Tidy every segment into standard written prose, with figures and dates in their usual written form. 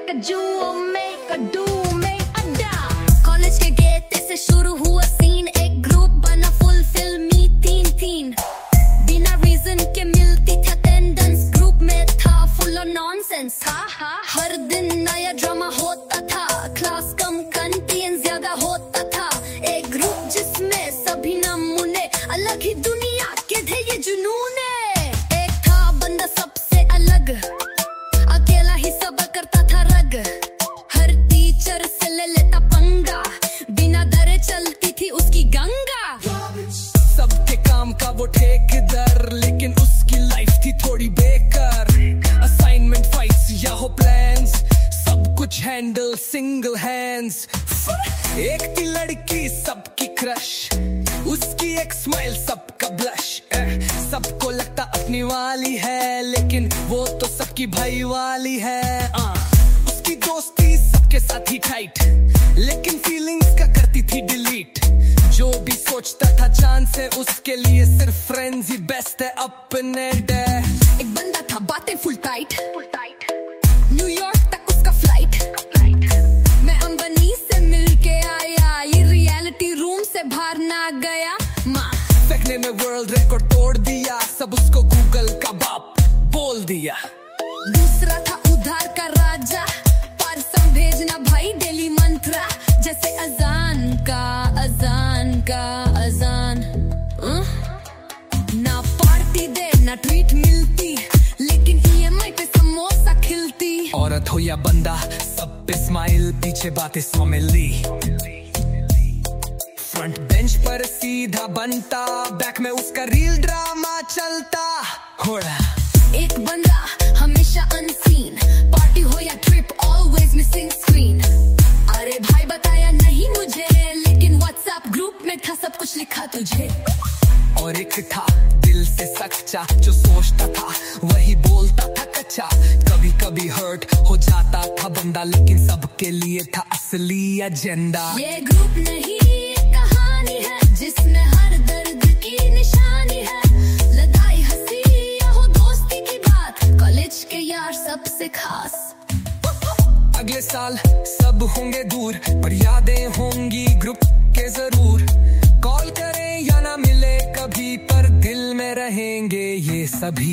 make a duo, make a do, make a da। College के gate से शुरू हुआ सीन, एक ग्रुप बना फुल फिल्मी तीन बिना रीजन के मिलती थी अटेंडेंस। ग्रुप में था फुल ऑफ नॉनसेंस, हर दिन नया ड्रामा होता था। क्लास कम कंटेन ज्यादा होता था। एक ग्रुप जिसमें सभी नमूने अलग ही दुनिया के थे, ये जुनून है। एक था बंदा सबसे अलग, अकेला ही सब करता था रग। हर टीचर से ले लेता पंगा, बिना डरे चलती थी उसकी गंगा। सबके काम का वो ठेकेदार, लेकिन उसकी लाइफ थी थोड़ी बेकार। असाइनमेंट फाइट्स या हो प्लान्स, सब कुछ हैंडल सिंगल हैंड्स। एक थी लड़की सबकी क्रश, उसकी एक स्माइल सबका ब्लश। सबको लगता अपनी वाली है, लेकिन वो तो सबकी भाई वाली है। उसकी दोस्ती सबके साथ ही टाइट, लेकिन फीलिंग्स का करती थी डिलीट। जो भी सोचता था चांद से, उसके लिए सिर्फ फ्रेंड्स ही बेस्ट है अपने डे। एक बंदा था बातें फुल टाइट, न्यूयॉर्क तक उसका फ्लाइट। मैं अंबानी से मिलके आया, ये रियलिटी रूम से बाहर ना गया। फेंकने में वर्ल्ड रिकॉर्ड तोड़ दिया, सब उसको गूगल का बाप बोल दिया। दूसरा था उधार का राजा, पार्सल भेजना भाई डेली मंत्रा। जैसे अजान का अजान। ना पार्टी दे ना ट्रीट मिलती, लेकिन EMI पे समोसा खिलती। औरत हो या बंदा, सब पे स्माइल, पीछे बातें 100 मिली। फ्रंट बेंच पर सीधा बनता, बैक में उसका रील ड्रामा चलता। होड़ा एक बंदा हमेशा अनसीन, पार्टी हो या ट्रिप ऑलवेज मिसिंग स्क्रीन। अरे भाई बताया नहीं मुझे, लेकिन व्हाट्सएप ग्रुप में था सब कुछ लिखा तुझे। और एक था दिल से सच्चा, जो सोचता था वही बोलता था कच्चा। कभी कभी हर्ट हो जाता था बंदा, लेकिन सबके लिए था असली एजेंडा। ये ग्रुप नहीं कहानी है, जिसमें हर दर्द की निशानी है। लड़ाई हंसी या हो दोस्ती की बात, कॉलेज के यार सबसे खास। अगले साल सब होंगे दूर, पर यादें होंगी ग्रुप के जरूर। कॉल करें या ना मिले कभी, पर दिल में रहेंगे ये सभी।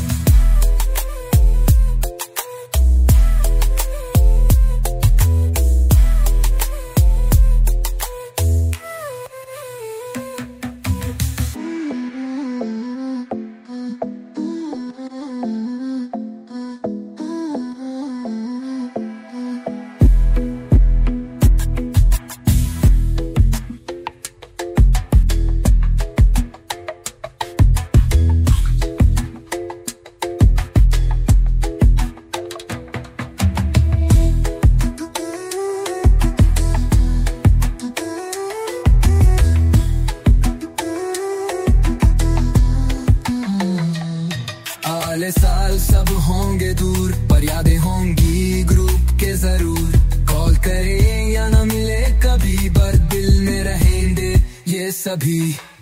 अगले साल सब होंगे दूर, पर यादें होंगी ग्रुप के जरूर। कॉल करें या ना मिले कभी, पर दिल में रहेंगे ये सभी।